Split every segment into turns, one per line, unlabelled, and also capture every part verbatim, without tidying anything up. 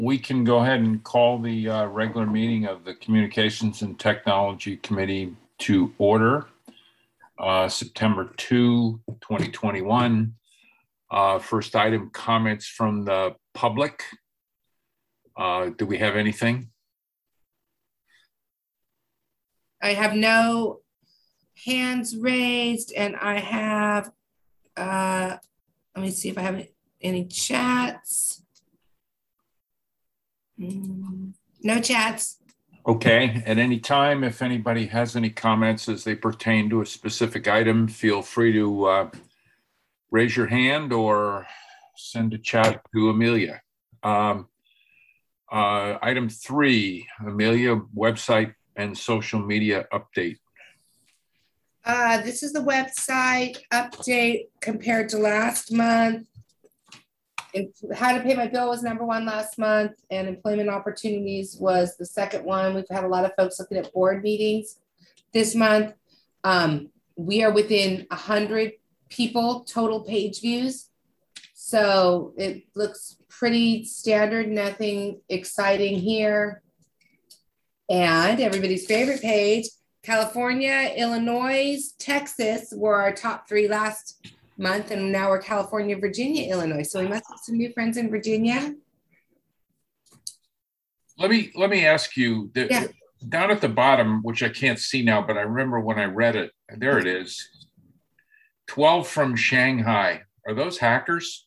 we can go ahead and call the uh, regular meeting of the Communications and Technology Committee to order. Uh, September second, twenty twenty-one. Uh, first item, comments from the public. Uh, do we have anything?
I have no hands raised, and I have, uh, let me see if I have any chats. Mm, no chats.
Okay, at any time, if anybody has any comments as they pertain to a specific item, feel free to uh, raise your hand or send a chat to Amelia. Um, uh, item three, Amelia, website and social media update.
Uh, this is the website update compared to last month. And how to pay my bill was number one last month, and employment opportunities was the second one. We've had a lot of folks looking at board meetings this month. Um, we are within one hundred people total page views. So it looks pretty standard, nothing exciting here. And everybody's favorite page, California, Illinois, Texas were our top three last month, and now we're California, Virginia, Illinois. So we must have some new friends in Virginia.
Let me let me ask you, the,
yeah.
down at the bottom, which I can't see now, but I remember when I read it, there it is. twelve from Shanghai. Are those hackers?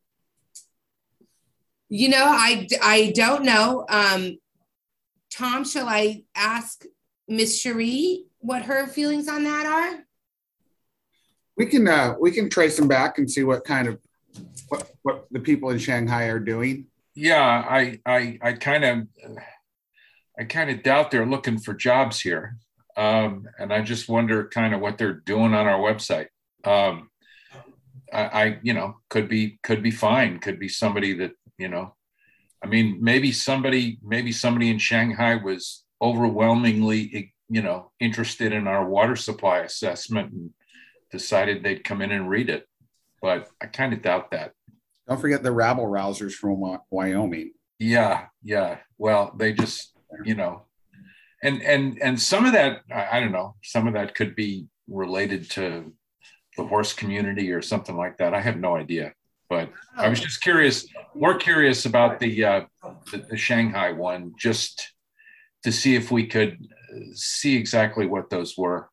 You know, I, I don't know. Um, Tom, shall I ask Miss Cherie what her feelings on that are?
We can uh, we can trace them back and see what kind of what, what the people in Shanghai are doing.
Yeah, I I I kind of I kind of doubt they're looking for jobs here, um, and I just wonder kind of what they're doing on our website. Um, I, I you know could be could be fine. Could be somebody that you know. I mean, maybe somebody maybe somebody in Shanghai was overwhelmingly you know interested in our water supply assessment and decided they'd come in and read it, but I kind of doubt that.
Don't forget the rabble rousers from Wyoming.
Yeah, yeah. Well, they just, you know, and and and some of that, I, I don't know, some of that could be related to the horse community or something like that. I have no idea, but oh. I was just curious, more curious about the, uh, the the Shanghai one, just to see if we could see exactly what those were.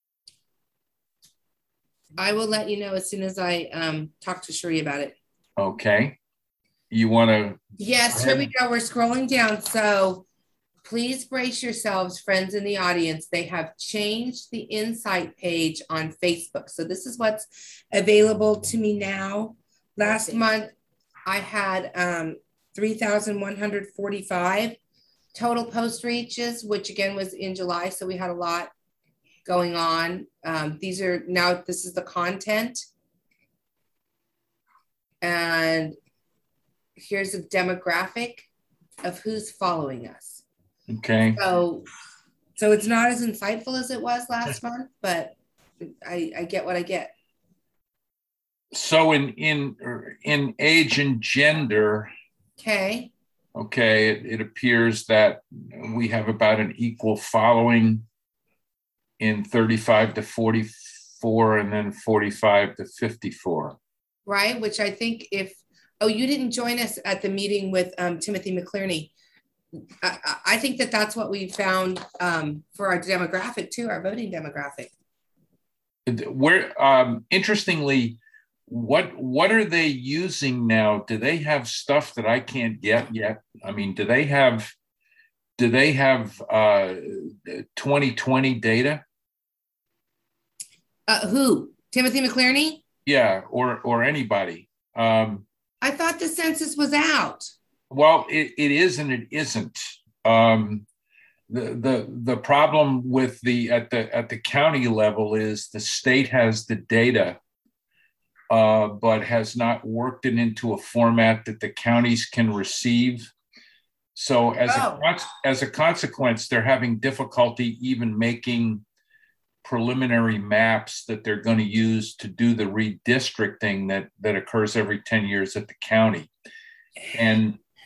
I will let you know as soon as I um, talk to Cherie about it.
Okay. You want to?
Yes, here we go. We're scrolling down. So please brace yourselves, friends in the audience. They have changed the Insight page on Facebook. So this is what's available to me now. Last month, I had um, three thousand one hundred forty-five total post reaches, which again was in July. So we had a lot going on. Um, these are now, this is the content. And here's a demographic of who's following us.
Okay.
So, so it's not as insightful as it was last month, but I, I get what I get.
So in, in, in age and gender,
okay.
Okay, it, it appears that we have about an equal following in thirty-five to forty-four and then forty-five to fifty-four.
Right, which I think if, oh, you didn't join us at the meeting with um, Timothy McClerney. I, I think that that's what we found um, for our demographic too, our voting demographic.
Where, um, interestingly, what what are they using now? Do they have stuff that I can't get yet? I mean, do they have, do they have uh, twenty twenty data?
Uh, who? Timothy McClerney?
Yeah, or or anybody. Um,
I thought the census was out.
Well, it, it is and it isn't. Um, the the the problem with the at the at the county level is the state has the data, uh, but has not worked it into a format that the counties can receive. So as
oh.
a as a consequence, they're having difficulty even making preliminary maps that they're going to use to do the redistricting that that occurs every ten years at the county. And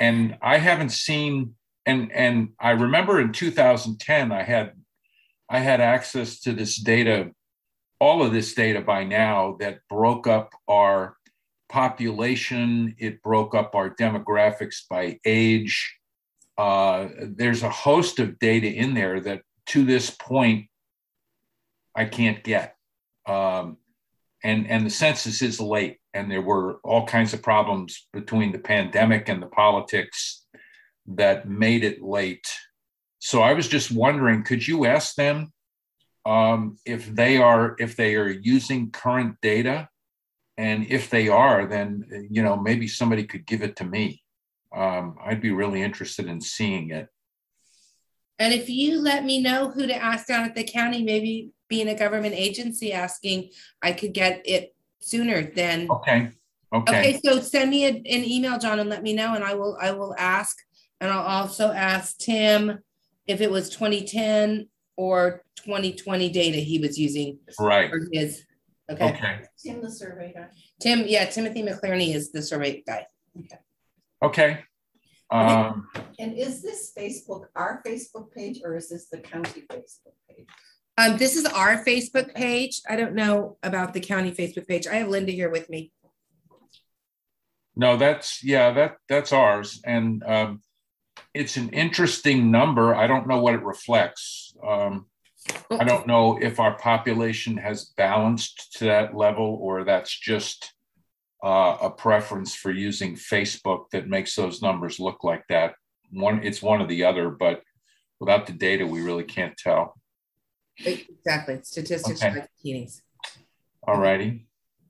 and I haven't seen, and and I remember in two thousand ten, I had I had access to this data, all of this data by now, that broke up our population. It broke up our demographics by age. Uh, there's a host of data in there that to this point I can't get. Um, and, and the census is late, and there were all kinds of problems between the pandemic and the politics that made it late. So I was just wondering, could you ask them um, if they are if they are using current data? And if they are, then, you know, maybe somebody could give it to me. Um, I'd be really interested in seeing it.
And if you let me know who to ask down at the county, maybe being a government agency asking, I could get it sooner than.
Okay. Okay.
Okay. So send me a, an email, John, and let me know, and I will, I will ask. And I'll also ask Tim if it was twenty ten or twenty twenty data he was using.
Right.
For his. Okay.
Okay.
Tim, the survey guy.
Tim, yeah, Timothy McClerney is the survey guy.
Okay.
Okay. Um,
And is this Facebook our Facebook page, or is this the county Facebook page?
Um, this is our Facebook page. I don't know about the county Facebook page. I have Linda here with me.
no, that's, yeah, that that's ours. And um, it's an interesting number. I don't know what it reflects. Um, I don't know if our population has balanced to that level, or that's just uh, a preference for using Facebook that makes those numbers look like that. One, it's one or the other, but without the data, we really can't tell.
Exactly. Statistics
Okay.
like Keating's.
All righty.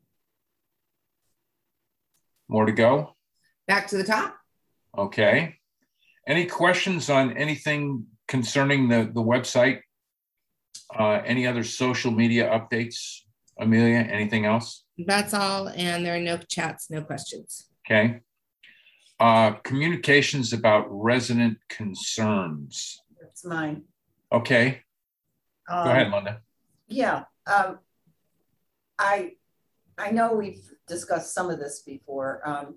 More to go?
Back to the top.
Okay. Any questions on anything concerning the, the website? Uh, any other social media updates? Amelia, anything else?
That's all. And there are no chats, no questions.
Okay. Uh, communications about resident concerns.
That's mine.
Okay.
Um,
Go ahead, Linda.
Yeah. Um, I I know we've discussed some of this before. Um,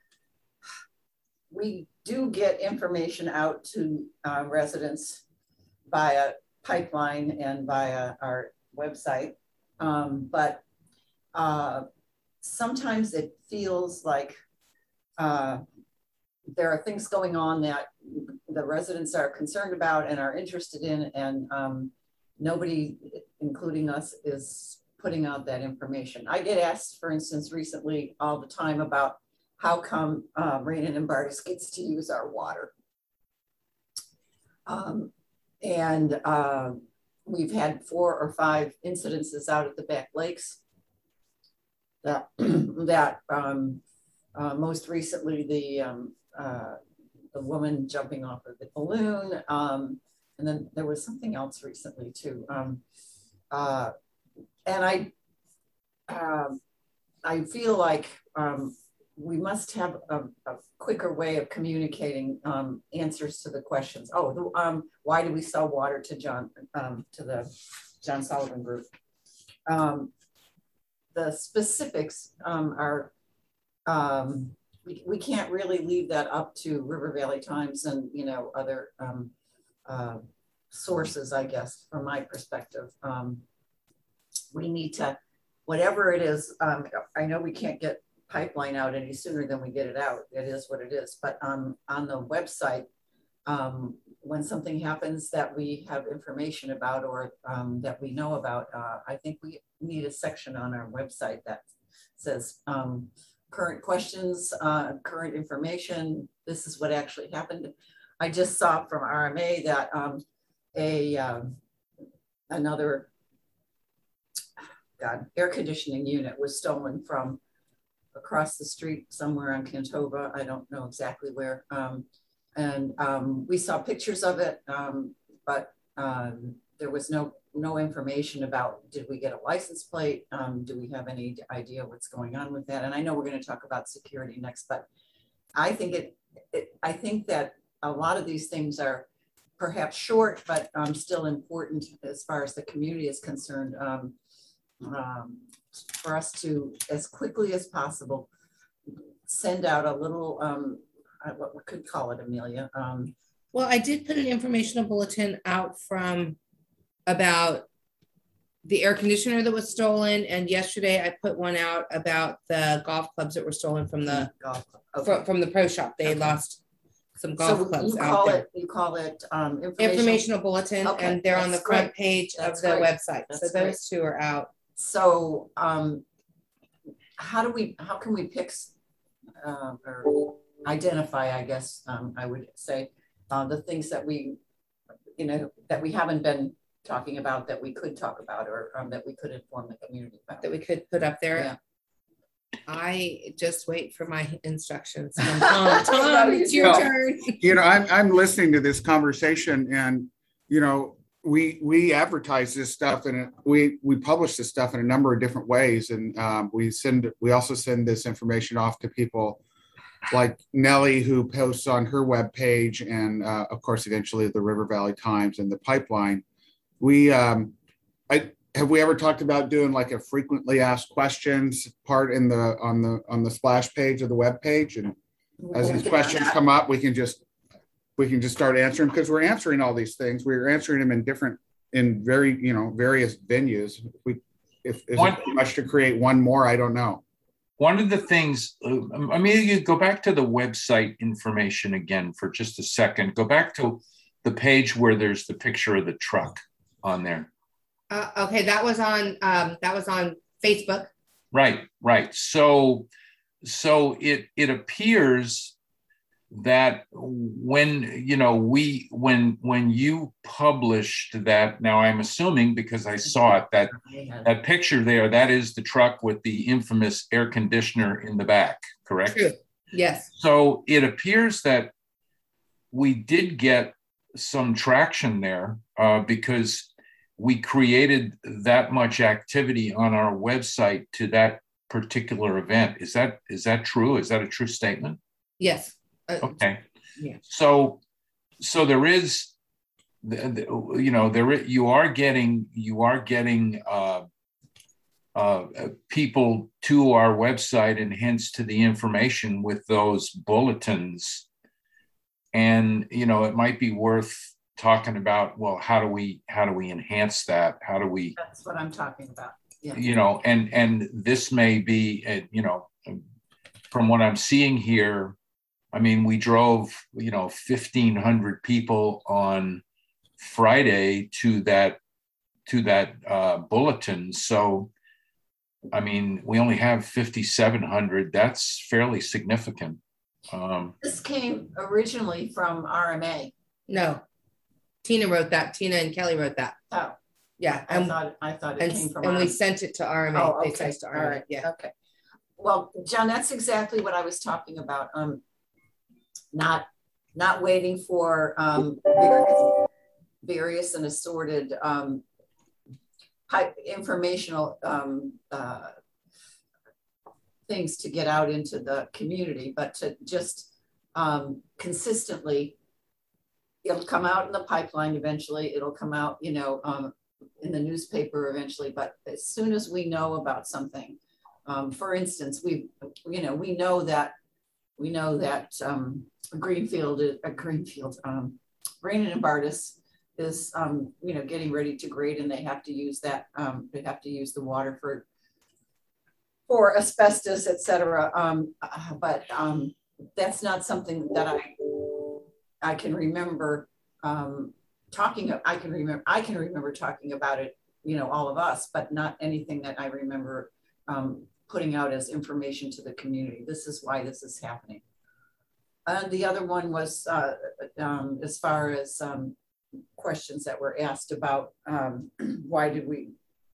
we do get information out to uh, residents via pipeline and via our website. Um, but uh, sometimes it feels like uh, there are things going on that the residents are concerned about and are interested in, and um, nobody, including us, is putting out that information. I get asked, for instance, recently all the time about how come uh, Rainin and Bartis gets to use our water. Um, and uh, we've had four or five incidences out at the back lakes that, that um, uh, most recently the, um, uh, the woman jumping off of the balloon. Um, and then there was something else recently too. Um, uh, and I, um, I feel like um, we must have a, a quicker way of communicating um, answers to the questions. Oh, the, um, why do we sell water to John, um, to the John Sullivan Group? Um, the specifics um, are, um, we, we can't really leave that up to River Valley Times and, you know, other um, uh, sources, I guess, from my perspective. Um, we need to, whatever it is, um, I know we can't get pipeline out any sooner than we get it out. It is what it is. But um, on the website, um, when something happens that we have information about or um, that we know about, uh, I think we need a section on our website that says um, current questions, uh, current information. This is what actually happened. I just saw from R M A that um, a um, another God, air conditioning unit was stolen from across the street somewhere on Cantova. I don't know exactly where. Um, and um, we saw pictures of it, um, but um, there was no no information about, did we get a license plate? Um, do we have any idea what's going on with that? And I know we're going to talk about security next, but I think it, it I think that a lot of these things are perhaps short, but um, still important as far as the community is concerned. Um, um, for us to, as quickly as possible, send out a little, um, I, what we could call it, Amelia. Um,
Well, I did put an informational bulletin out from about the air conditioner that was stolen. And yesterday I put one out about the golf clubs that were stolen from the
golf club. Okay.
from, from the pro shop. They
Okay.
lost some golf
so
clubs
you
out
call
there.
it, you call it um, informational.
Informational bulletin,
Okay,
and they're on the
that's
front
great.
page
That's
of the
great.
website.
That's
so those
great.
two are out.
So um, how do we, how can we pick uh, or identify, I guess um, I would say, uh, the things that we, you know, that we haven't been talking about that we could talk about, or um, that we could inform the community about?
That we could put up there.
Yeah.
I just wait for my instructions from Tom. Tom, it's your
Well,
turn.
You know, I'm, I'm listening to this conversation and, you know, we, we advertise this stuff and we, we publish this stuff in a number of different ways. And um, we send, we also send this information off to people like Nellie, who posts on her webpage, and uh, of course, eventually the River Valley Times and the Pipeline. We, um, I, have we ever talked about doing like a frequently asked questions part in the, on the, on the splash page of the webpage? And as these questions come up, we can just, we can just start answering, because we're answering all these things. We're answering them in different, in very, you know, various venues. We, if is it too much to create one more, I don't know.
One of the things, uh, I mean, you go back to the website information again for just a second. Go back to the page where there's the picture of the truck on there.
Uh, okay, that was on um, that was on Facebook.
Right, right. So, so it it appears that when you know we when when you published that, now I'm assuming because I saw it, that that picture there, that is the truck with the infamous air conditioner in the back, correct?
True. Yes.
So it appears that we did get some traction there uh, because we created that much activity on our website to that particular event. Is that is that true? Is that a true statement?
Yes. Uh,
Okay.
Yeah.
So, so there is, the, the, you know, there you are getting you are getting uh, uh, people to our website and hence to the information with those bulletins, and you know it might be worth talking about. Well, how do we how do we enhance that? How do we?
That's what I'm talking about. Yeah.
You know, and and this may be, a, you know, from what I'm seeing here. I mean, we drove, you know, fifteen hundred people on Friday to that to that uh, bulletin. So, I mean, we only have fifty-seven hundred. That's fairly significant. Um,
This came originally from R M A.
No, Tina wrote that. Tina and Kelly wrote that.
Oh,
Yeah,
I
and,
thought I thought it
and,
came from
and
R M A.
we sent it to R M A.
Oh,
They
okay.
sent it to R M A.
All right.
Yeah.
Okay. Well, John, that's exactly what I was talking about. Um, not not waiting for um, various, various and assorted um, high informational um, uh, things to get out into the community, but to just um, consistently, it'll come out in the pipeline eventually. It'll come out, you know, um, in the newspaper eventually. But as soon as we know about something, um, for instance, we, you know, we know that we know that um, Greenfield, uh, Greenfield, um, Rain and Bartis is, um, you know, getting ready to grade, and they have to use that. Um, they have to use the water for for asbestos, et cetera. Um, uh, but um, that's not something that I I can remember um, talking. I can remember. I can remember talking about it. You know, all of us, but not anything that I remember um, putting out as information to the community. This is why this is happening. And the other one was uh, um, as far as um, questions that were asked about um, why did we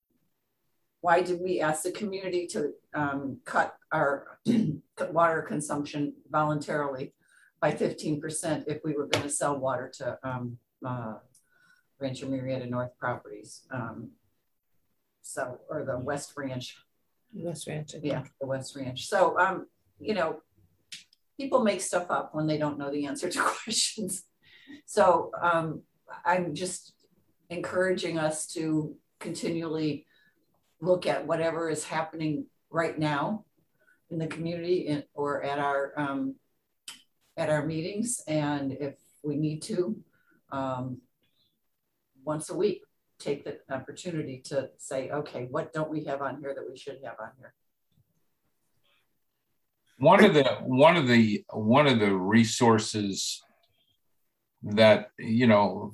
why did we ask the community to um, cut our water consumption voluntarily by fifteen percent if we were going to sell water to um, uh, Rancho Murrieta North Properties. Um, so, or the West Ranch.
West Ranch.
Yeah, the West Ranch. So, um, you know, people make stuff up when they don't know the answer to questions. So um, I'm just encouraging us to continually look at whatever is happening right now in the community in, or at our um, at our meetings, and if we need to, um, once a week, take the opportunity to say, okay, what don't we have on here that we should have on here?
One of the one of the one of the resources that, you know,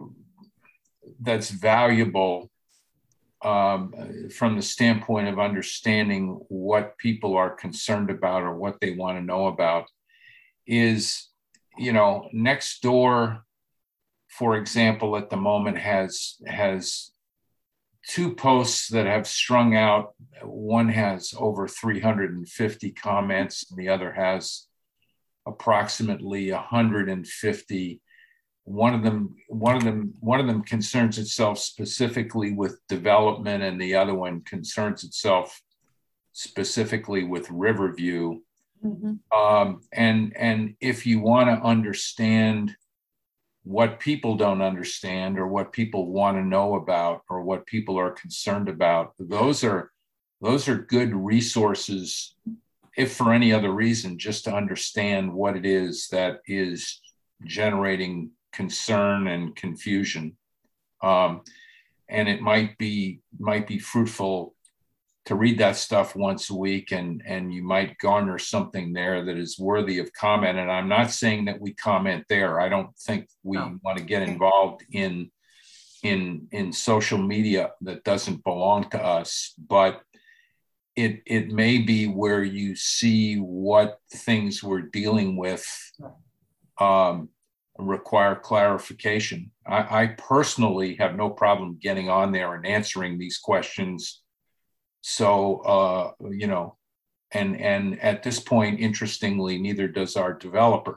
that's valuable um, from the standpoint of understanding what people are concerned about or what they want to know about is, you know, Nextdoor, for example, at the moment has has two posts that have strung out. One has over three hundred fifty comments, and the other has approximately one hundred fifty. One of them, one of them, one of them concerns itself specifically with development, and the other one concerns itself specifically with Riverview. Mm-hmm. Um, and and if you want to understand what people don't understand, or what people want to know about, or what people are concerned about, those are those are good resources, if for any other reason, just to understand what it is that is generating concern and confusion. Um, and it might be might be fruitful to read that stuff once a week, and, and you might garner something there that is worthy of comment. And I'm not saying that we comment there. I don't think we no. want to get involved in, in, in social media that doesn't belong to us, but it, it may be where you see what things we're dealing with um, require clarification. I, I personally have no problem getting on there and answering these questions. So, uh, you know, and, and at this point, interestingly, neither does our developer.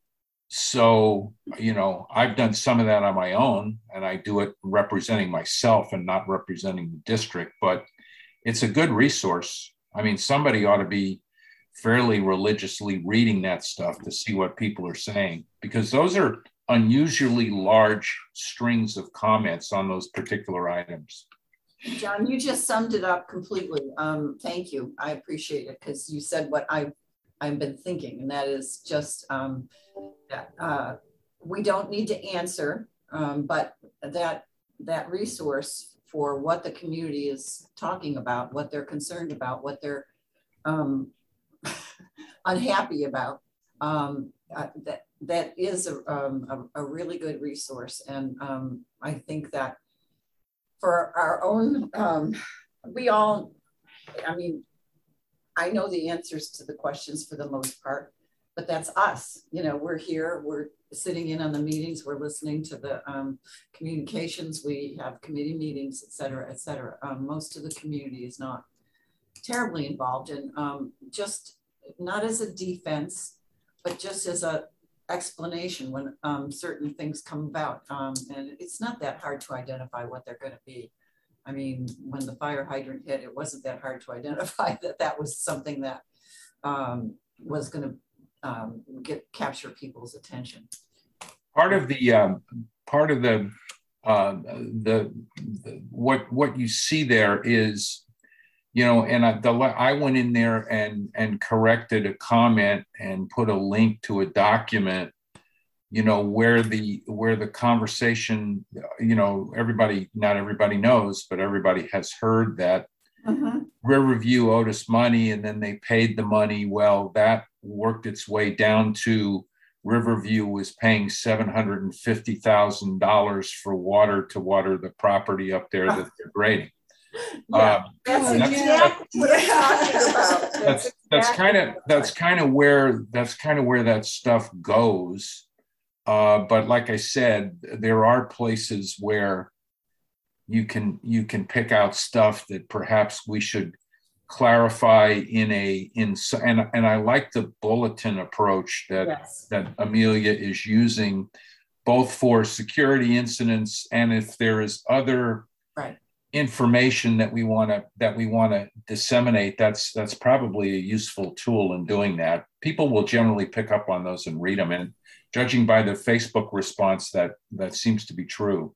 So, you know, I've done some of that on my own, and I do it representing myself and not representing the district, but it's a good resource. I mean, somebody ought to be fairly religiously reading that stuff to see what people are saying, because those are unusually large strings of comments on those particular items.
John, you just summed it up completely. Um, thank you. I appreciate it, because you said what I, I've been thinking, and that is just um, that uh, we don't need to answer, um, but that, that resource for what the community is talking about, what they're concerned about, what they're um, unhappy about, um, uh, that, that is a, um, a, a really good resource. And um, I think that for our own, um, we all, I mean, I know the answers to the questions for the most part, but that's us. You know, we're here, we're sitting in on the meetings, we're listening to the um, communications, we have committee meetings, et cetera, et cetera. Um, most of the community is not terribly involved in, um, just not as a defense, but just as a explanation when um, certain things come about. Um, and it's not that hard to identify what they're going to be. I mean, when the fire hydrant hit, it wasn't that hard to identify that that was something that um, was going to um, get capture people's attention.
Part of the um, part of the, uh, the the what what you see there is, you know, and I, the, I went in there and and corrected a comment and put a link to a document, you know, where the where the conversation, you know, everybody, not everybody knows, but everybody has heard that uh-huh. Riverview owed us money, and then they paid the money. Well, that worked its way down to Riverview was paying seven hundred fifty thousand dollars for water to water the property up there that they're grading.
Yeah, um, that's exactly what I'm talking about.
That's that's, that's kind of that's kind of where that's kind of where that stuff goes. Uh, but like I said, there are places where you can you can pick out stuff that perhaps we should clarify in a in and and I like the bulletin approach that yes. that Amelia is using, both for security incidents and if there is other
right.
information that we want to that we want to disseminate. That's that's probably a useful tool in doing that. People will generally pick up on those and read them, and judging by the Facebook response, that that seems to be true.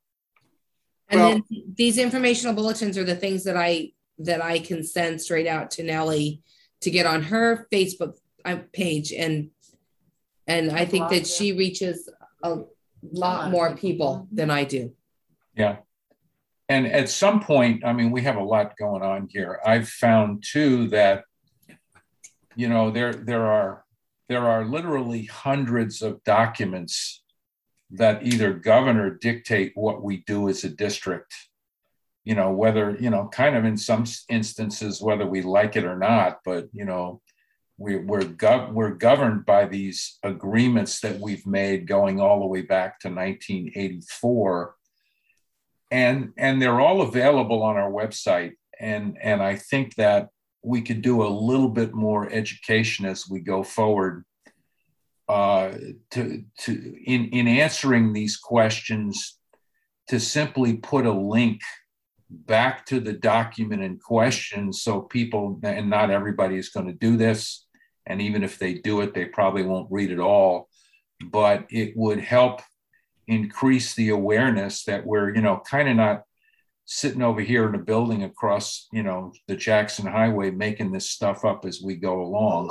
And well, then these informational bulletins are the things that I that I can send straight out to Nellie to get on her Facebook page and And I
That's a
think
lot,
that
yeah.
she reaches a lot
lot of
more
people.
people than I do.
Yeah. And at some point, I mean, we have a lot going on here. I've found too that, you know, there there are there are literally hundreds of documents that either govern or dictate what we do as a district. You know, whether, you know, kind of in some instances, whether we like it or not, but, you know, we, we're, gov- we're governed by these agreements that we've made going all the way back to nineteen eighty-four. And, and they're all available on our website. And, and I think that we could do a little bit more education as we go forward uh, to, to in, in answering these questions, to simply put a link back to the document in question, so people, and not everybody is going to do this, and even if they do it, they probably won't read it all, but it would help increase the awareness that we're, you know, kind of not sitting over here in a building across, you know, the Jackson Highway making this stuff up as we go along.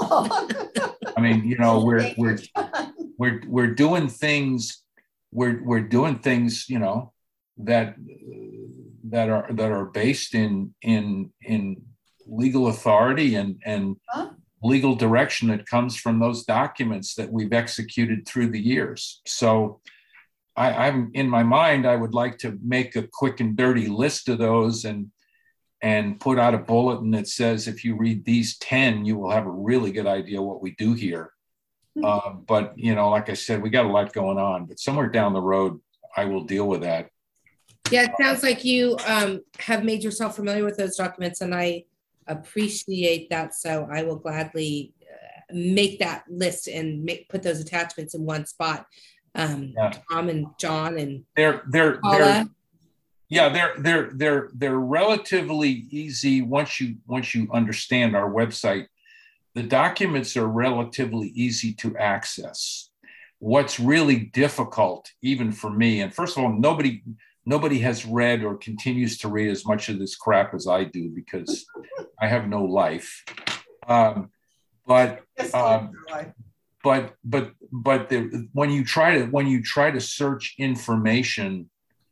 I mean, you know, we're we're we're we're doing things, we're we're doing things, you know, that that are that are based in in in legal authority and and huh? legal direction that comes from those documents that we've executed through the years. So I, I'm in my mind, I would like to make a quick and dirty list of those and and put out a bulletin that says, if you read these ten, you will have a really good idea what we do here. Mm-hmm. Uh, but, you know, like I said, we got a lot going on, but somewhere down the road, I will deal with that.
Yeah, it sounds like you um, have made yourself familiar with those documents, and I appreciate that. So I will gladly uh, make that list and make put those attachments in one spot. Um, yeah. Tom and John and
they're they're Paula. they're yeah they're they're they're they're relatively easy once you once you understand our website. The documents are relatively easy to access. What's really difficult, even for me, and first of all, nobody. Nobody has read or continues to read as much of this crap as I do because I have no life. Um, but um, but but but the, when you try to when you try to search information,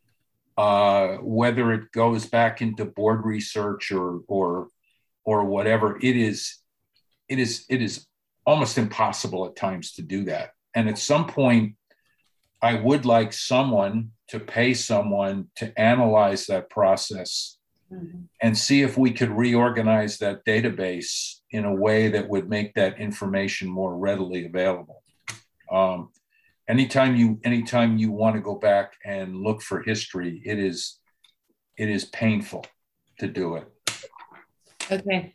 uh, whether it goes back into board research or or or whatever, it is it is it is almost impossible at times to do that. And at some point, I would like someone to pay someone to analyze that process mm-hmm. and see if we could reorganize that database in a way that would make that information more readily available. Um, anytime you anytime you want to go back and look for history, it is it is painful to do it.
Okay.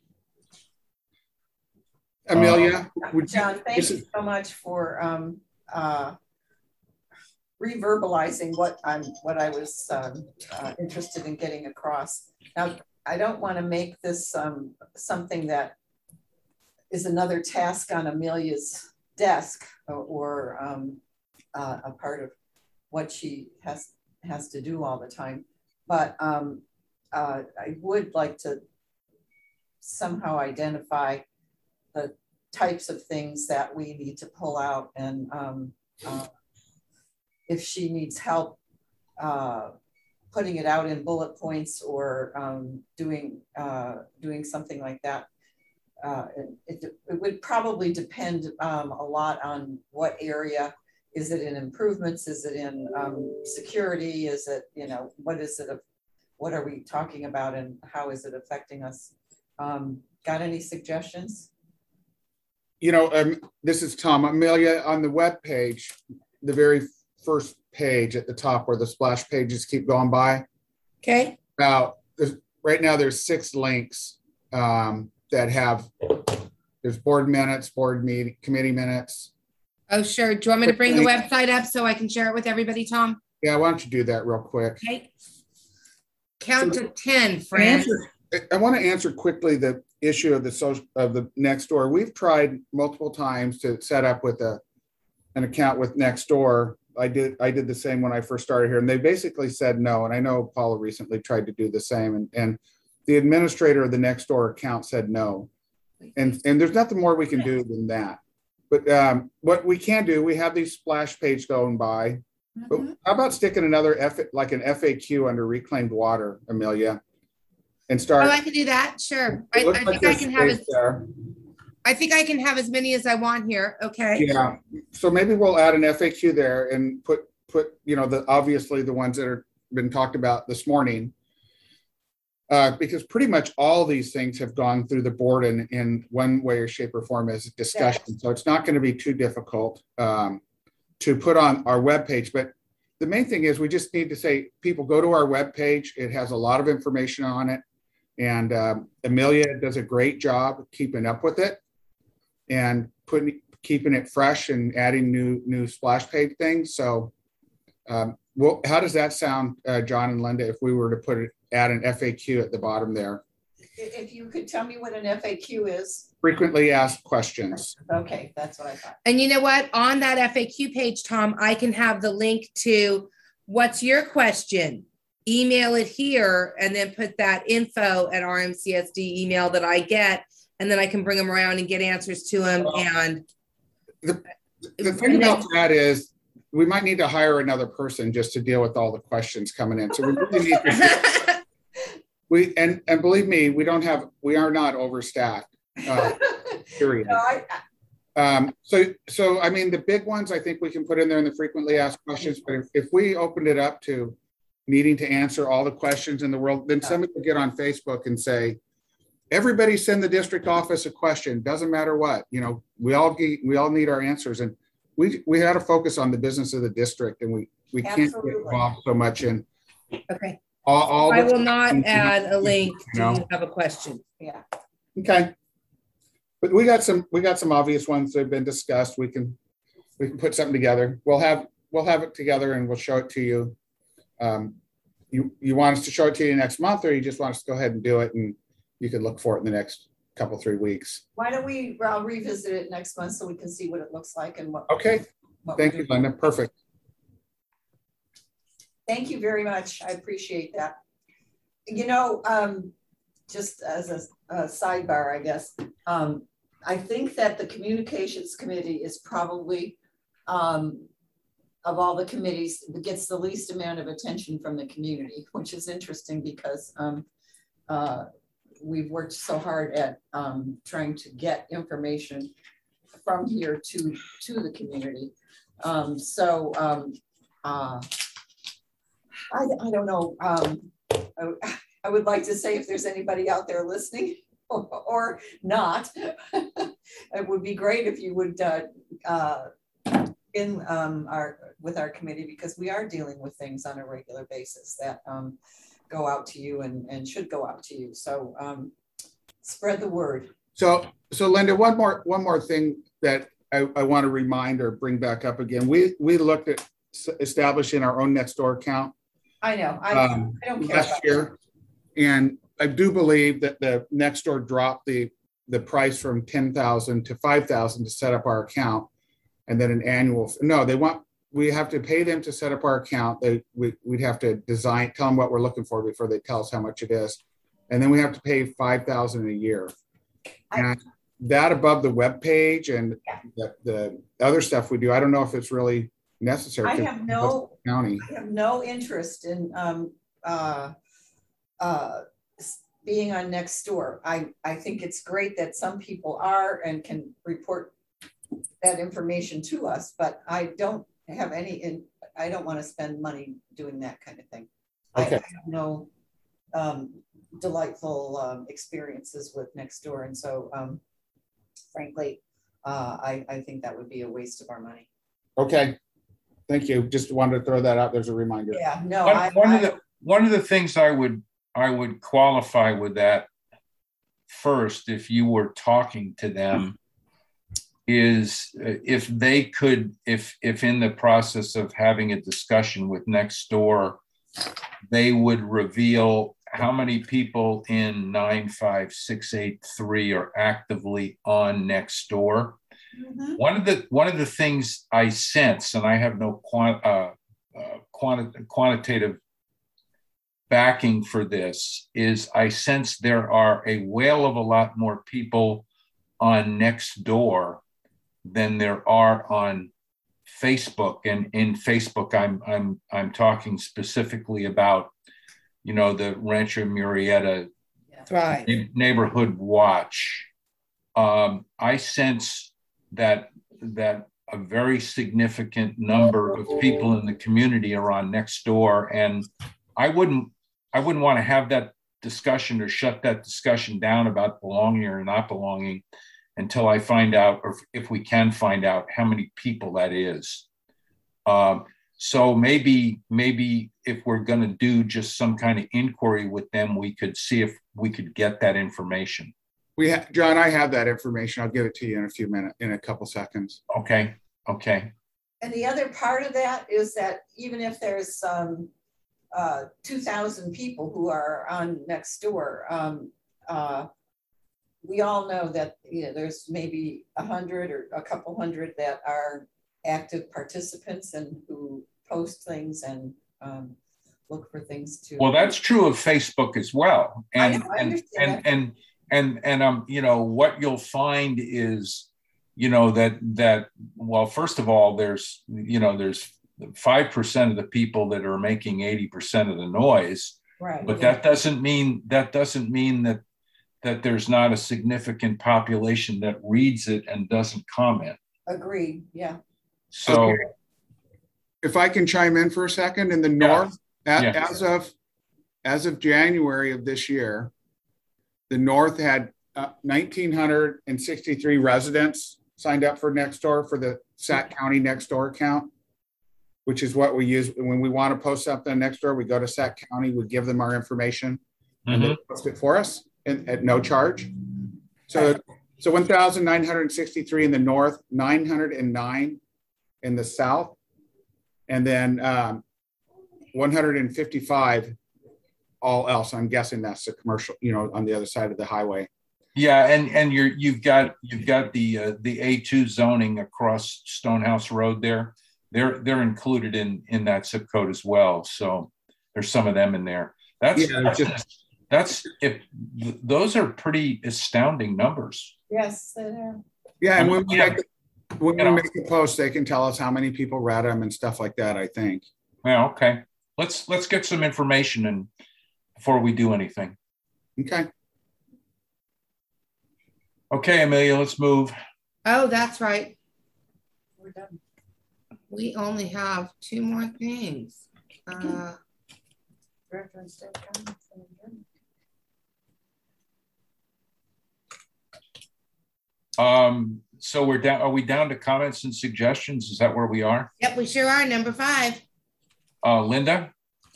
Amelia,
uh, would John, thank you so much for um, uh, reverbalizing what I'm, what I was um, uh, interested in getting across. Now, I don't want to make this um, something that is another task on Amelia's desk or, or um, uh, a part of what she has has to do all the time. But um, uh, I would like to somehow identify the types of things that we need to pull out, and um, uh, if she needs help uh, putting it out in bullet points or um, doing uh, doing something like that. Uh, it, it would probably depend um, a lot on what area. Is it in improvements? Is it in um, security? Is it, you know, what is it? Of, what are we talking about and how is it affecting us? Um, got any suggestions?
You know, um, this is Tom. Amelia, on the web page, the very first page at the top where the splash pages keep going by.
Okay.
Now, right now there's six links um, that have, there's board minutes, board meeting, committee minutes.
Oh, sure. Do you want me to bring the website up so I can share it with everybody, Tom?
Yeah, why don't you do that real quick?
Okay. Count so, to ten,
I,
friends.
answer, I want to answer quickly the issue of the social of the Nextdoor. We've tried multiple times to set up with a an account with Nextdoor. I did I did the same when I first started here, and they basically said no. And I know Paula recently tried to do the same, and, and the administrator of the Nextdoor account said no. And and there's nothing more we can do than that. But um, what we can do, we have these splash page going by. But
Mhm.
how about sticking another F, like an F A Q under reclaimed water, Amelia, and
Oh,
start.
I can do that. Sure. I,
It looks
I
like
think I
there's
can have
space
as,
there.
I think I can have as many as I want here. Okay.
Yeah, so maybe we'll add an F A Q there and put, put, you know, the, obviously the ones that are been talked about this morning. Uh, because pretty much all these things have gone through the board in, in one way or shape or form as a discussion. So it's not going to be too difficult um, to put on our webpage. But the main thing is we just need to say, people go to our webpage. It has a lot of information on it. And um, Amelia does a great job keeping up with it and putting, keeping it fresh and adding new, new splash page things. So um, well, how does that sound, uh, John and Linda, if we were to put it, add an F A Q at the bottom there?
If you could tell me what an F A Q is.
Frequently asked questions.
Okay, that's what I thought.
And you know what? On that F A Q page, Tom, I can have the link to what's your question? Email it here and then put that info at R M C S D email that I get. And then I can bring them around and get answers to them.
Well,
and
the, the thing about that is we might need to hire another person just to deal with all the questions coming in. So we really need to, we, and, and believe me, we don't have, we are not overstaffed, uh, period.
No, I,
Um, so, so, I mean, the big ones, I think we can put in there in the frequently asked questions, but if, if we opened it up to needing to answer all the questions in the world, then somebody will get on Facebook and say, everybody send the district office a question, doesn't matter what, you know, we all get, we all need our answers. And we, we had to focus on the business of the district, and we, we can't
Absolutely.
get involved so much in
okay.
all, all
I
the-
will not add a link. Do
No.
you have a question?
yeah.
Okay. But we got some, we got some obvious ones that have been discussed. We can, we can put something together. We'll have, we'll have it together and we'll show it to you. Um, you, you want us to show it to you next month, or you just want us to go ahead and do it and you can look for it in the next couple, three weeks?
Why don't we, I'll revisit it next month so we can see what it looks like and what.
Okay.
what
Thank
we're
you,
doing.
Linda. Perfect.
Thank you very much. I appreciate that. You know, um, just as a, a sidebar, I guess, um, I think that the communications committee is probably, um, of all the committees, that gets the least amount of attention from the community, which is interesting because um, uh, we've worked so hard at um, trying to get information from here to, to the community. Um, so um, uh, I, I don't know. Um, I, I would like to say if there's anybody out there listening or, or not, it would be great if you would uh, uh, in um, our with our committee, because we are dealing with things on a regular basis that um, go out to you and, and should go out to you. So um, spread the word.
So, so Linda, one more, one more thing that I, I want to remind or bring back up again. We, we looked at establishing our own Nextdoor account.
I know. I,
um,
I don't care
last
about
year.
that.
And I do believe that the Nextdoor dropped the, the price from ten thousand to five thousand to set up our account. And then an annual, no, they want, we have to pay them to set up our account. They, we, we'd have to design, tell them what we're looking for before they tell us how much it is. And then we have to pay five thousand a year. And that above the web page and the, the other stuff we do, I don't know if it's really necessary.
I have no,
county.
I have no interest in um, uh, uh, being on Nextdoor. I, I think it's great that some people are and can report that information to us, but I don't have any, in, I don't want to spend money doing that kind of thing.
Okay.
I have no um, delightful um, experiences with Nextdoor. And so um, frankly, uh, I, I think that would be a waste of our money.
Okay. Thank you. Just wanted to throw that out. There's a reminder.
Yeah, no.
One,
I,
one
I,
of the one of the things I would I would qualify with that first, if you were talking to them, is if they could, if if in the process of having a discussion with Nextdoor, they would reveal how many people in nine five six eight three are actively on Nextdoor. Mm-hmm. One of the one of the things I sense, and I have no quant, uh, uh, quanti quantitative backing for this, is I sense there are a whale of a lot more people on Nextdoor than there are on Facebook. And in Facebook, I'm I'm I'm talking specifically about, you know, the Rancho Murrieta
Thrive.
Neighborhood Watch. Um, I sense that that a very significant number of people in the community are on Nextdoor, and I wouldn't I wouldn't want to have that discussion or shut that discussion down about belonging or not belonging until I find out, or if we can find out, how many people that is. Um, so maybe maybe if we're going to do just some kind of inquiry with them, we could see if we could get that information.
We ha- John, I have that information. I'll give it to you in a few minutes, in a couple seconds.
Okay. Okay.
And the other part of that is that even if there's um, uh, two thousand people who are on Nextdoor, um, uh, we all know that, you know, there's maybe a hundred or a couple hundred that are active participants and who post things and um, look for things to.
Well, that's true of Facebook as well. And
I know, I
and,
understand
and,
that.
and and and um, you know, what you'll find is, you know, that that well, first of all, there's you know, there's five percent of the people that are making eighty percent of the noise.
Right.
But
yeah.
that doesn't mean that doesn't mean that that there's not a significant population that reads it and doesn't comment.
Agreed. Yeah.
So,
okay. If I can chime in for a second, in the north,
yeah.
At,
Yeah.
as of as of January of this year, the north had uh, one thousand nine hundred sixty-three residents signed up for Nextdoor for the Sac County Nextdoor account, which is what we use when we want to post something on Nextdoor. We go to Sac County, we give them our information, mm-hmm. and they post it for us and, at no charge. So, so one thousand nine hundred sixty-three in the north, nine hundred nine in the south, and then um, one hundred fifty-five all else. I'm guessing that's the commercial, you know, on the other side of the highway.
Yeah, and and you're you've got you've got the uh, the A two zoning across Stonehouse Road there. They're they're included in in that zip code as well. So there's some of them in there. That's
yeah,
that's,
just,
that's if th- those are pretty astounding numbers.
Yes, they are.
Yeah, and when we
yeah.
make when
you
we
know.
make a post, they can tell us how many people read them and stuff like that, I think.
Yeah, okay. Let's let's get some information and before we do anything.
Okay.
Okay, Amelia, let's move.
Oh, that's right.
We're done.
We only have two more things. Uh,
Um, so we're down, are we down to comments and suggestions? Is that where we are?
yep, we sure are. Number five.
Uh, Linda?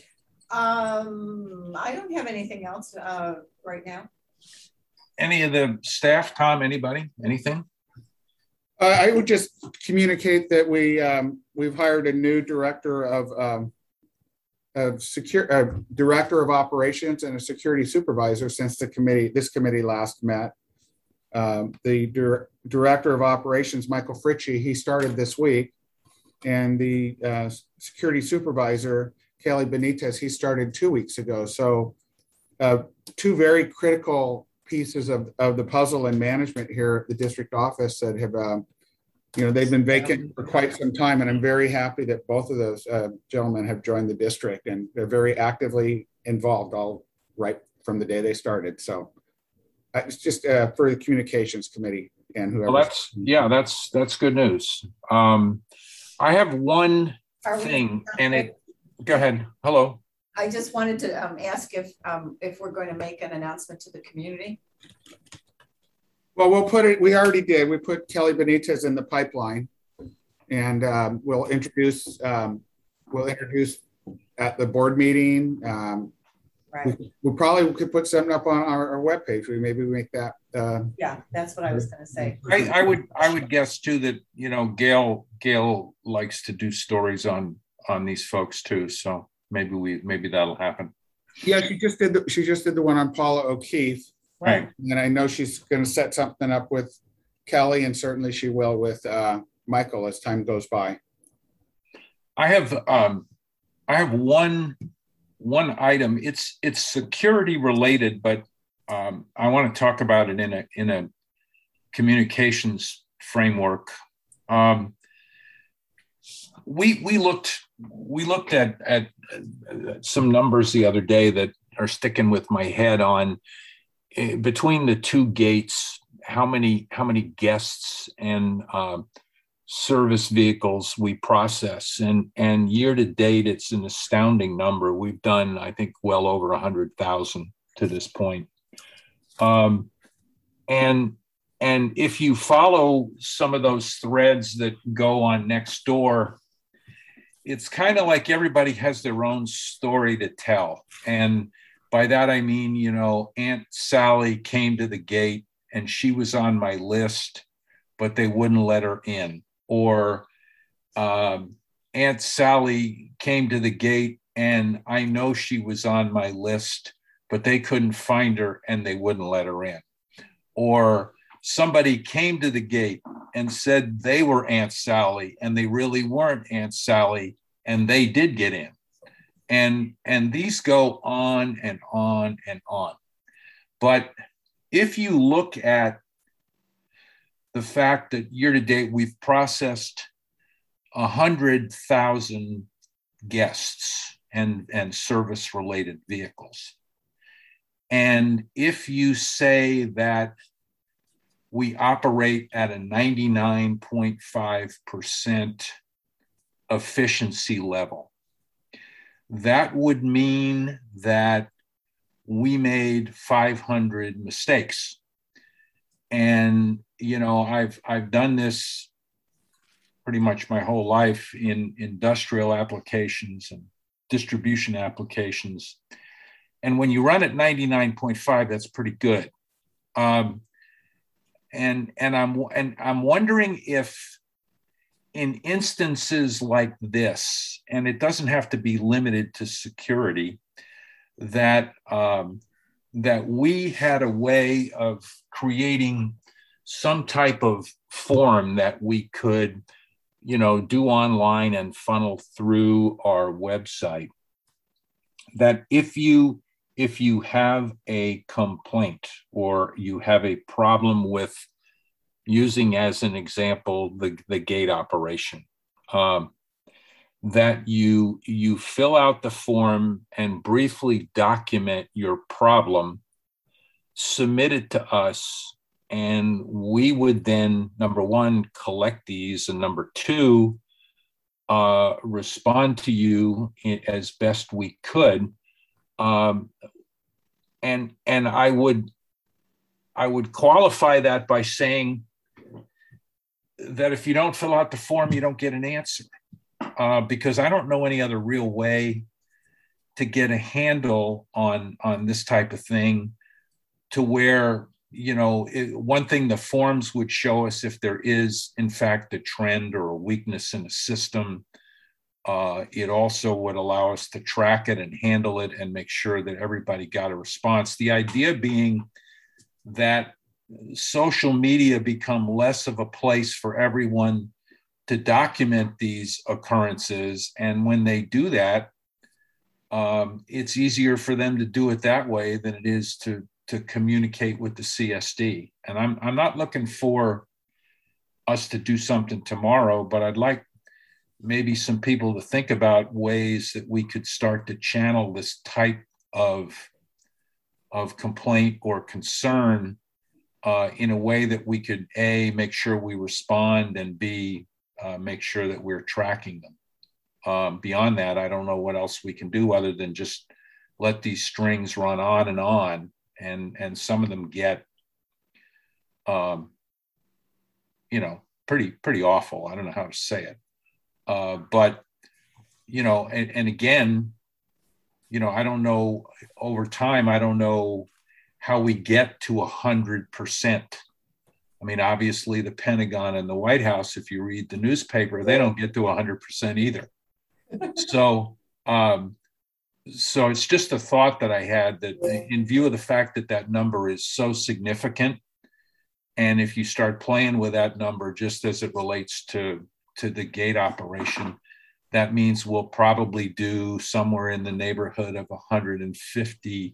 Um, I don't have anything else uh, right now.
Any of the staff, Tom, anybody, anything?
Uh, I would just communicate that we, um, we've hired a new director of, um, of secure, uh, director of operations and a security supervisor since the committee, this committee last met. Um, the dir- director of operations, Michael Fritchie, he started this week. And the uh, security supervisor, Kelly Benitez, he started two weeks ago. So uh, two very critical pieces of, of the puzzle and management here at the district office that have, uh, you know, they've been vacant for quite some time. And I'm very happy that both of those uh, gentlemen have joined the district and they're very actively involved all right from the day they started. So uh, it's just uh, for the communications committee and whoever.
Well, that's, yeah, that's, that's good news. Um, I have one
Are we-
thing and it, go ahead. Hello.
I just wanted to um, ask if um, if we're going to make an announcement to the community.
Well, we'll put it, we already did. We put Kelly Benitez in the pipeline and um, we'll introduce, um, we'll introduce at the board meeting. Um,
Right.
we, we probably could put something up on our, our webpage. We maybe make that. Uh,
Yeah, that's what I was going to say.
I, I would, I would guess too that, you know, Gail, Gail likes to do stories on, on these folks too. So maybe we, maybe that'll happen.
yeah, she just did, the, she just did the one on Paula O'Keefe.
Right.
And I know she's going to set something up with Kelly and certainly she will with uh, Michael as time goes by.
I have, um, I have one, one item. It's, it's security related, but um, I want to talk about it in a, in a communications framework. Um, we we looked we looked at at some numbers the other day that are sticking with my head on uh, between the two gates, how many how many guests and uh, service vehicles we process, and and year to date it's an astounding number. We've done, I think, well over a hundred thousand to this point. Um, and and if you follow some of those threads that go on Nextdoor, it's kind of like everybody has their own story to tell. And by that, I mean, you know, Aunt Sally came to the gate and she was on my list, but they wouldn't let her in. Or um, Aunt Sally came to the gate and I know she was on my list, but they couldn't find her and they wouldn't let her in. Or somebody came to the gate and said they were Aunt Sally and they really weren't Aunt Sally and they did get in. And, and these go on and on and on. But if you look at the fact that year to date we've processed one hundred thousand guests and, and service-related vehicles, and if you say that we operate at a ninety-nine point five percent efficiency level, that would mean that we made five hundred mistakes. And, you know, I've, I've done this pretty much my whole life in industrial applications and distribution applications. And when you run at ninety-nine point five, that's pretty good. Um, and, and, I'm, and I'm wondering if in instances like this, and it doesn't have to be limited to security, that, um, that we had a way of creating some type of form that we could, you know, do online and funnel through our website, that if you if you have a complaint or you have a problem with, using as an example the, the gate operation, um, that you you fill out the form and briefly document your problem, submit it to us, and we would then, number one, collect these, and number two, uh, respond to you as best we could. Um, and and I would I would qualify that by saying that if you don't fill out the form, you don't get an answer, uh, because I don't know any other real way to get a handle on on this type of thing, to where, you know, it, one thing the forms would show us if there is in fact a trend or a weakness in a system. Uh, it also would allow us to track it and handle it and make sure that everybody got a response. The idea being that social media become less of a place for everyone to document these occurrences. And when they do that, um, it's easier for them to do it that way than it is to, to communicate with the C S D. And I'm, I'm not looking for us to do something tomorrow, but I'd like maybe some people to think about ways that we could start to channel this type of, of complaint or concern uh, in a way that we could, A, make sure we respond, and B, uh, make sure that we're tracking them. Um, beyond that, I don't know what else we can do other than just let these strings run on and on, and, and some of them get, um, you know, pretty, pretty awful. I don't know how to say it. Uh, but, you know, and, and again, you know, I don't know, over time, I don't know how we get to a hundred percent. I mean, obviously the Pentagon and the White House, if you read the newspaper, they don't get to a hundred percent either. So, um, so it's just a thought that I had, that in view of the fact that that number is so significant, and if you start playing with that number just as it relates to to the gate operation, that means we'll probably do somewhere in the neighborhood of one hundred fifty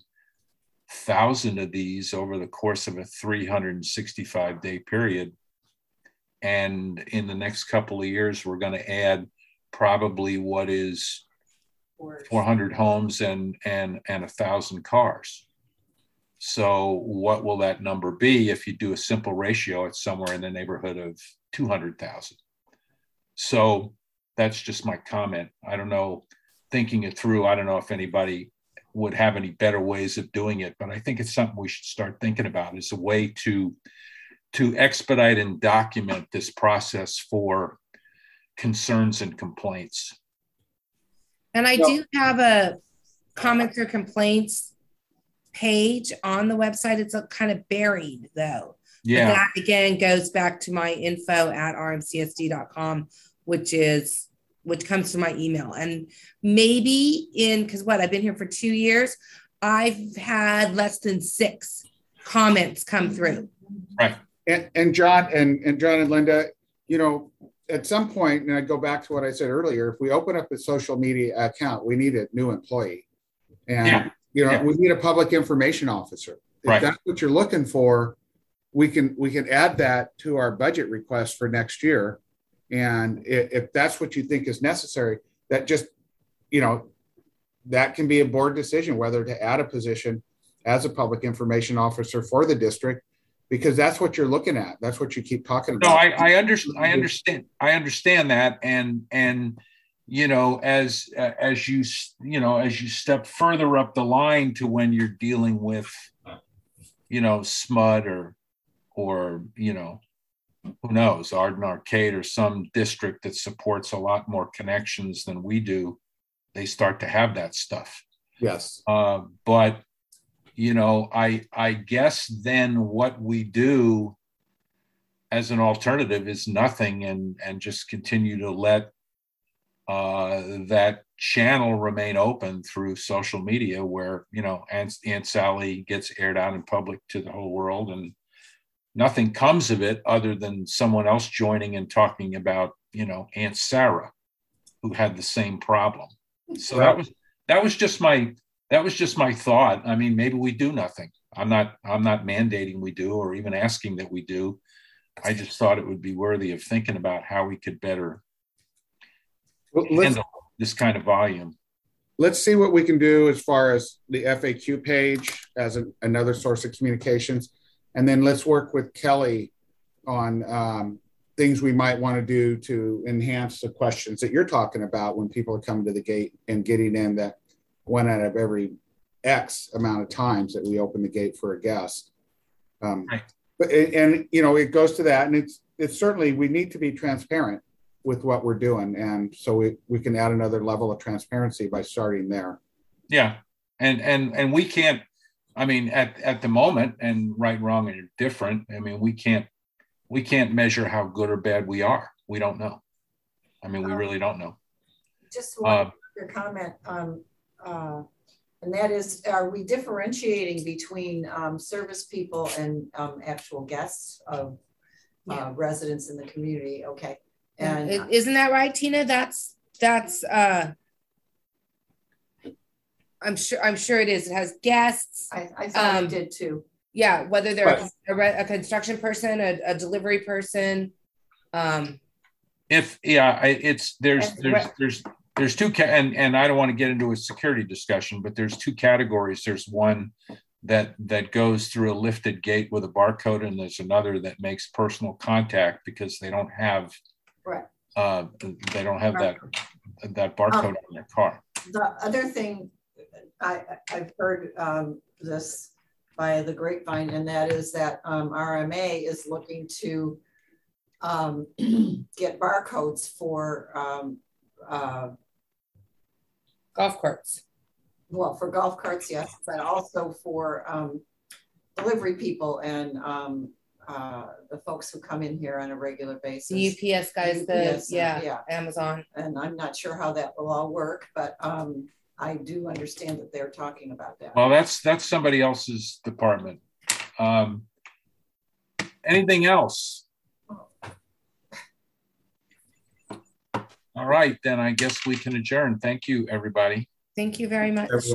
thousand of these over the course of a three hundred sixty-five day period. and in the next couple of years, we're going to add probably what is four hundred homes and and and a thousand cars. So what will that number be? If you do a simple ratio, it's somewhere in the neighborhood of two hundred thousand. So that's just my comment. I don't know, thinking it through, I don't know if anybody would have any better ways of doing it, but I think it's something we should start thinking about as a way to, to expedite and document this process for concerns and complaints.
And I do have a comments or complaints page on the website. It's a kind of buried though.
Yeah.
But that again goes back to my info at r m c s d dot com, which is which comes to my email. And maybe in, because what, I've been here for two years, I've had less than six comments come through.
Right.
And, and John and, and John and Linda, you know, at some point, and I go back to what I said earlier, if we open up a social media account, we need a new employee. And,
yeah.
you know,
yeah.
we need a public information officer. If
right.
that's what you're looking for, we can, we can add that to our budget request for next year. And if, if that's what you think is necessary, that just, you know, that can be a board decision, whether to add a position as a public information officer for the district, because that's what you're looking at. That's what you keep talking about.
No, I, I understand. I understand. I understand that. And, and, you know, as, uh, as you, you know, as you step further up the line to when you're dealing with, you know, S M U D or, or, you know, who knows, Arden Arcade or some district that supports a lot more connections than we do, they start to have that stuff.
Yes.
Uh, but, you know, I I guess then what we do as an alternative is nothing, and and just continue to let uh, that channel remain open through social media, where, you know, Aunt, Aunt Sally gets aired out in public to the whole world, and nothing comes of it other than someone else joining and talking about, you know, Aunt Sarah, who had the same problem. So that was that was just my that was just my thought. I mean, maybe we do nothing. I'm not I'm not mandating we do or even asking that we do. I just thought it would be worthy of thinking about how we could better well, handle this kind of volume.
Let's see what we can do as far as the F A Q page as a, another source of communications. And then let's work with Kelly on um, things we might want to do to enhance the questions that you're talking about when people are coming to the gate and getting in that one out of every X amount of times that we open the gate for a guest. Um,
right.
But and, and you know, it goes to that, and it's it's certainly we need to be transparent with what we're doing, and so we we can add another level of transparency by starting there.
Yeah, and and and we can't. I mean, at, at the moment, and right, wrong, and different, I mean, we can't we can't measure how good or bad we are. We don't know. I mean, we um, really don't know.
Just one uh, comment, um, uh, and that is, are we differentiating between um, service people and um, actual guests of uh, yeah. residents in the community? Okay. And
yeah. Isn't that right, Tina? That's, that's, uh, I'm sure. I'm sure it is. It has guests.
I, I thought um, it did too.
Yeah, whether they're a, a, a construction person, a, a delivery person. Um,
if yeah, I, it's there's there's there's there's two ca- and and I don't want to get into a security discussion, but there's two categories. There's one that that goes through a lifted gate with a barcode, and there's another that makes personal contact because they don't have
right.
Uh, they don't have right. that that barcode um, on their car.
The other thing. I, I've heard um, this by the grapevine, and that is that um, R M A is looking to um, get barcodes for um, uh,
golf carts.
Well, for golf carts, yes, but also for um, delivery people and um, uh, the folks who come in here on a regular basis.
The U P S guys, U P S, the yeah, yeah, Amazon.
And I'm not sure how that will all work, but um, I do understand that they're talking about that.
Well, that's that's somebody else's department. Um, anything else? All right, then I guess we can adjourn. Thank you, everybody.
Thank you very much. Everyone.